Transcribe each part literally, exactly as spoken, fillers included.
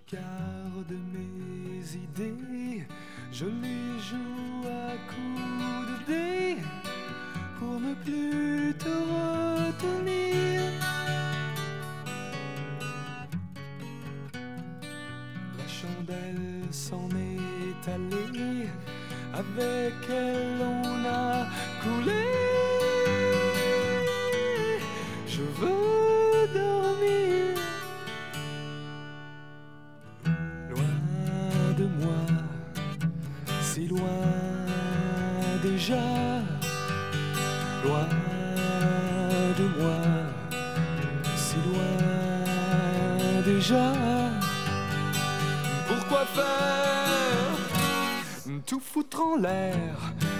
garde mes idées, je les joue à coups de dés pour ne plus te retenir. La chandelle s'en est allée, avec elle on a coulé. Je veux dormir loin de moi, si loin déjà, loin de moi, si loin déjà. Pourquoi faire tout foutre en l'air?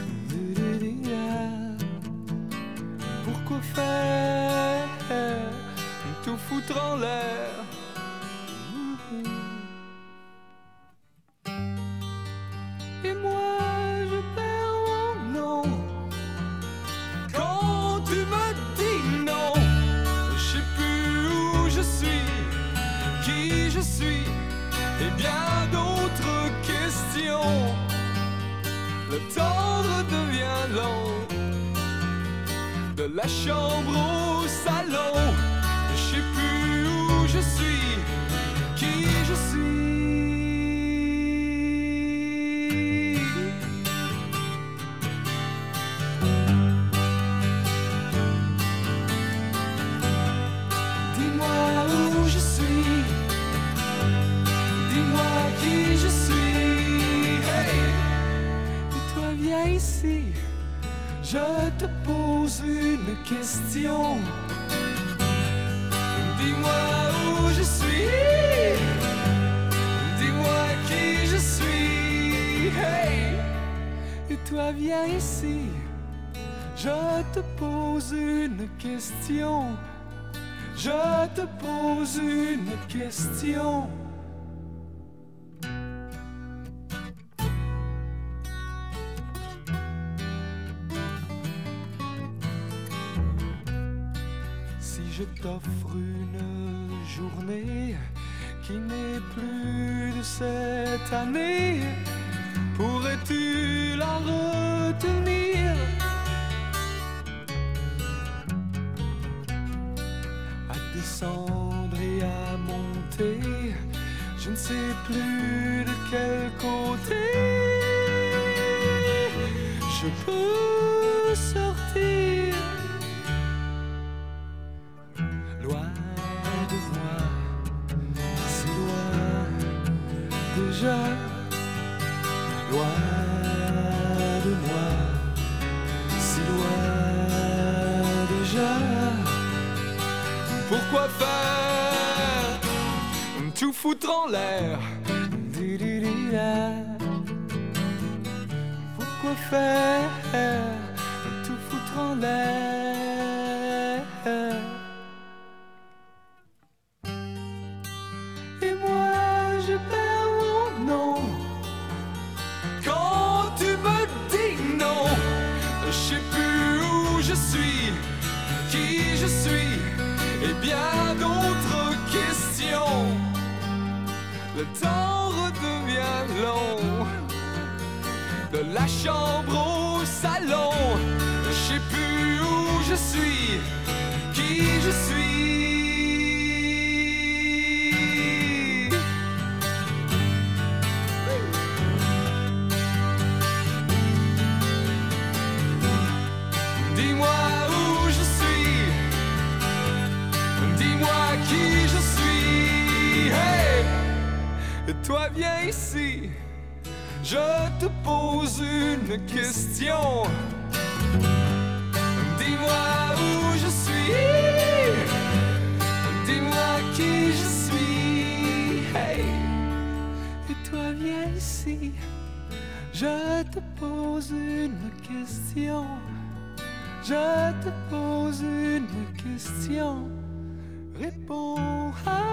Pourquoi faire tout foutre en l'air? Et moi je perds mon nom quand tu me dis non. Je sais plus où je suis, qui je suis, et bien d'autres questions. Le temps redevient long, de la chambre au salon. Je sais plus où je suis, qui je suis. Dis-moi où je suis, dis-moi qui je suis. Hey! Et toi viens ici, je te pose une question. Dis-moi où je suis, dis-moi qui je suis. Hey! Et toi viens ici, je te pose une question. Je te pose une question. Si je t'offre une journée qui n'est plus de cette année, pourrais-tu la retenir? À descendre et à monter, je ne sais plus de quel côté je peux sortir. Loin de moi, si loin déjà, loin de moi, si loin déjà. Pourquoi faire tout foutre en l'air? Pourquoi faire tout foutre en l'air? Et moi je perds mon nom quand tu me dis non. Je sais plus où je suis, qui je suis, et bien d'autres questions. Le temps redevient long, de la chambre au salon. Je sais plus où je suis, qui je suis. Dis-moi où je suis, dis-moi qui je suis. Hey! Et toi viens ici, je te pose une question. Dis-moi où je suis, dis-moi qui je suis. Hey! Et toi viens ici, je te pose une question. Je te pose une question. Réponds à